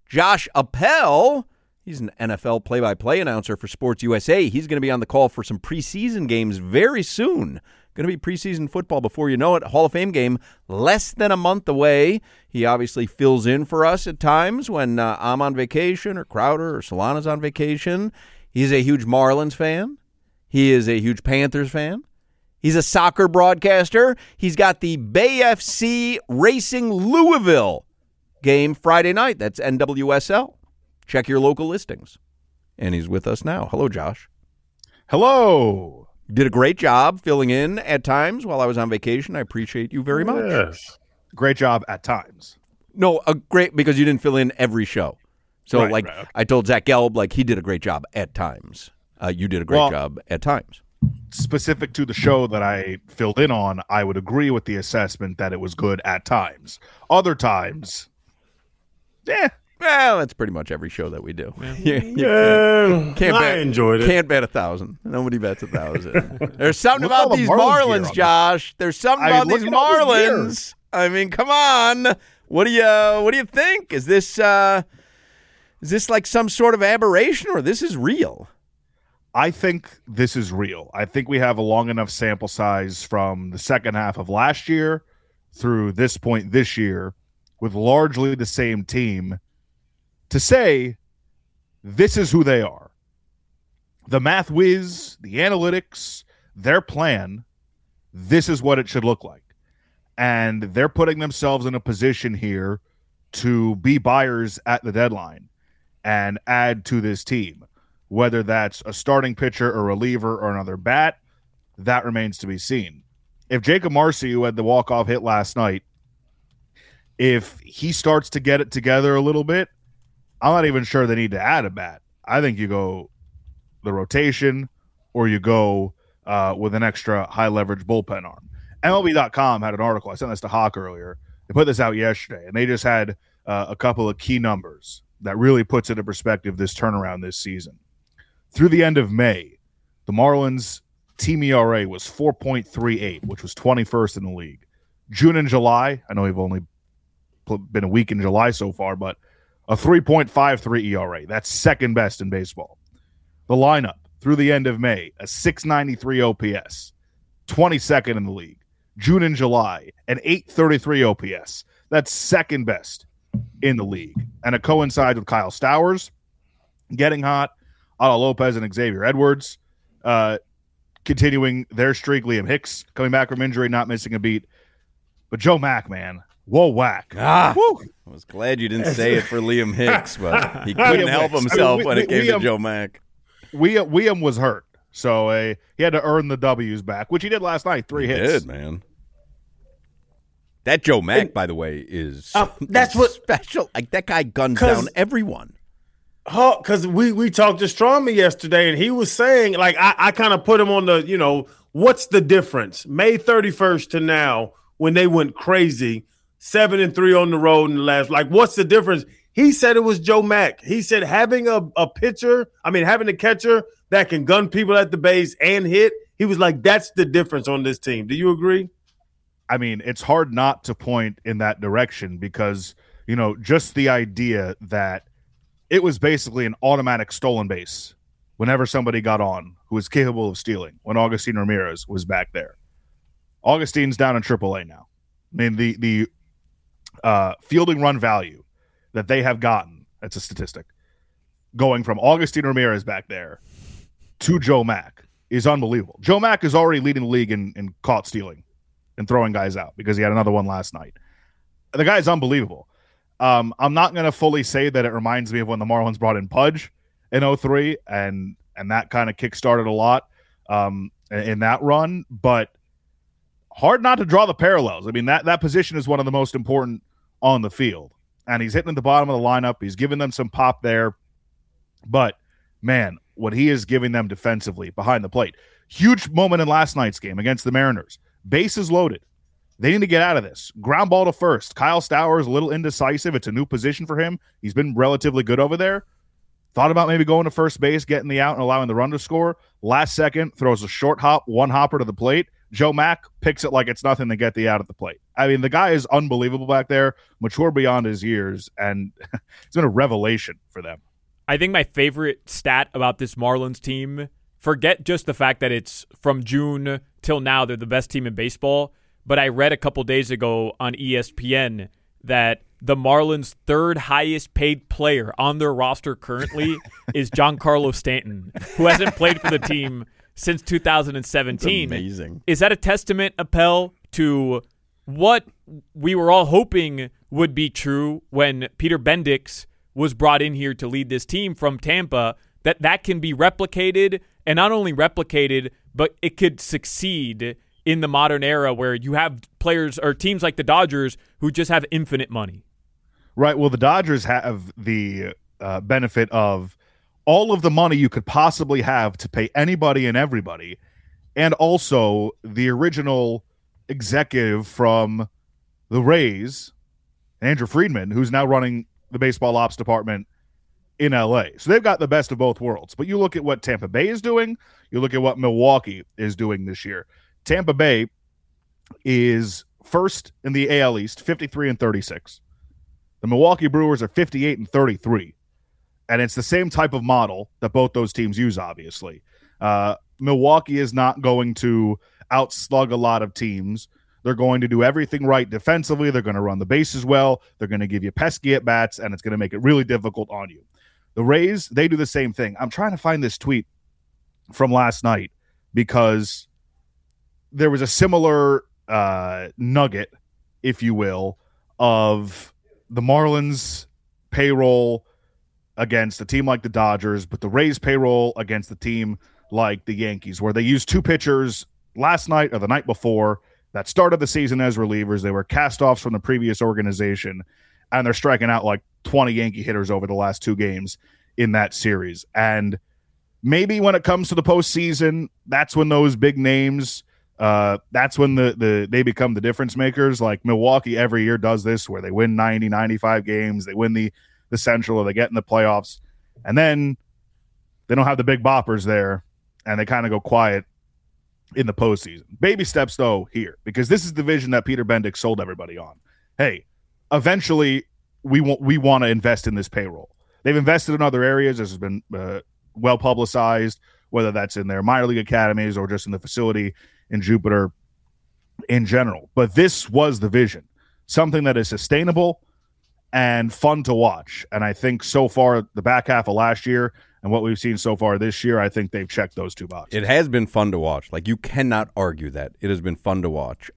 Josh Appel, he's an NFL play-by-play announcer for Sports USA. He's going to be on the call for some preseason games very soon. Going to be preseason football before you know it. Hall of Fame game less than a month away. He obviously fills in for us at times when I'm on vacation or Crowder or Solana's on vacation. He's a huge Marlins fan. He is a huge Panthers fan. He's a soccer broadcaster. He's got the Bay FC Racing Louisville game Friday night. That's NWSL. Check your local listings. And he's with us now. Hello, Josh. Hello. Did a great job filling in at times while I was on vacation. I appreciate you very much. Yes. Great job at times. No, great because you didn't fill in every show. So, right. I told Zach Gelb, he did a great job at times. You did a great job at times. Specific to the show that I filled in on, I would agree with the assessment that it was good at times. Other times, Well, that's pretty much every show that we do. I enjoyed it. Can't bet 1,000. Nobody bets 1,000. There's something about these Marlins, Josh. There's something about these Marlins. I mean, come on. What do you think? Is this like some sort of aberration, or this is real? I think this is real. I think we have a long enough sample size from the second half of last year through this point this year with largely the same team to say this is who they are. The math whiz, the analytics, their plan, this is what it should look like. And they're putting themselves in a position here to be buyers at the deadline and add to this team. Whether that's a starting pitcher, a reliever, or another bat, that remains to be seen. If Jacob Marcy, who had the walk-off hit last night, if he starts to get it together a little bit, I'm not even sure they need to add a bat. I think you go the rotation or you go with an extra high-leverage bullpen arm. MLB.com had an article. I sent this to Hawk earlier. They put this out yesterday, and they just had a couple of key numbers that really puts into perspective this turnaround this season. Through the end of May, the Marlins' team ERA was 4.38, which was 21st in the league. June and July, I know we've only been a week in July so far, but a 3.53 ERA. That's second best in baseball. The lineup, through the end of May, a 693 OPS, 22nd in the league. June and July, an 833 OPS. That's second best in the league. And it coincides with Kyle Stowers getting hot, Otto Lopez and Xavier Edwards continuing their streak. Liam Hicks coming back from injury, not missing a beat. But Joe Mack, man, whoa, whack. I was glad you didn't say it for Liam Hicks, but he couldn't help himself when it came to Joe Mack. Liam was hurt, so he had to earn the W's back, which he did last night, 3 hits. He did, man. That Joe Mack, by the way, is that's what special. Like, that guy guns down everyone. Because we talked to Strowman yesterday, and he was saying, I kind of put him on the, what's the difference? May 31st to now, when they went crazy, 7-3 on the road in the last, what's the difference? He said it was Joe Mack. He said having having a catcher that can gun people at the base and hit, he was like, that's the difference on this team. Do you agree? I mean, it's hard not to point in that direction because, just the idea that it was basically an automatic stolen base whenever somebody got on who was capable of stealing when Augustin Ramirez was back there. Augustin's down in AAA now. I mean, the fielding run value that they have gotten, that's a statistic, going from Augustin Ramirez back there to Joe Mack is unbelievable. Joe Mack is already leading the league in caught stealing and throwing guys out because he had another one last night. The guy is unbelievable. I'm not going to fully say that it reminds me of when the Marlins brought in Pudge in 2003, and that kind of kickstarted a lot in that run, but hard not to draw the parallels. I mean, that position is one of the most important on the field, and he's hitting at the bottom of the lineup. He's giving them some pop there, but, man, what he is giving them defensively behind the plate. Huge moment in last night's game against the Mariners. Bases loaded. They need to get out of this. Ground ball to first. Kyle Stowers, a little indecisive. It's a new position for him. He's been relatively good over there. Thought about maybe going to first base, getting the out, and allowing the run to score. Last second, throws a short hop, one hopper to the plate. Joe Mack picks it like it's nothing to get the out at the plate. I mean, the guy is unbelievable back there, mature beyond his years, and it's been a revelation for them. I think my favorite stat about this Marlins team, forget just the fact that it's from June till now, they're the best team in baseball, but I read a couple days ago on ESPN that the Marlins' third highest paid player on their roster currently is Giancarlo Stanton, who hasn't played for the team since 2017. That's amazing. Is that a testament, Appel, to what we were all hoping would be true when Peter Bendix was brought in here to lead this team from Tampa, that can be replicated, and not only replicated, but it could succeed in the modern era where you have players or teams like the Dodgers who just have infinite money? Right. Well, the Dodgers have the benefit of all of the money you could possibly have to pay anybody and everybody, and also the original executive from the Rays, Andrew Friedman, who's now running the baseball ops department in LA. So they've got the best of both worlds. But you look at what Tampa Bay is doing, you look at what Milwaukee is doing this year. Tampa Bay is first in the AL East, 53-36. The Milwaukee Brewers are 58-33. And it's the same type of model that both those teams use, obviously. Milwaukee is not going to outslug a lot of teams. They're going to do everything right defensively. They're going to run the bases well. They're going to give you pesky at-bats, and it's going to make it really difficult on you. The Rays, they do the same thing. I'm trying to find this tweet from last night because there was a similar nugget, if you will, of the Marlins payroll against a team like the Dodgers, but the Rays payroll against a team like the Yankees, where they used two pitchers last night or the night before that started the season as relievers. They were cast-offs from the previous organization, and they're striking out like 20 Yankee hitters over the last two games in that series. And maybe when it comes to the postseason, that's when those big names, that's when they become the difference makers. Like Milwaukee every year does this, where they win 90, 95 games, they win the Central, or they get in the playoffs, and then they don't have the big boppers there, and they kind of go quiet in the postseason. Baby steps, though, here, because this is the vision that Peter Bendix sold everybody on. Hey, eventually we want to invest in this payroll. They've invested in other areas. This has been well publicized, whether that's in their minor league academies or just in the facility in Jupiter in general. But this was the vision, something that is sustainable and fun to watch. And I think so far, the back half of last year and what we've seen so far this year, I think they've checked those two boxes. It has been fun to watch. Like, you cannot argue that. It has been fun to watch.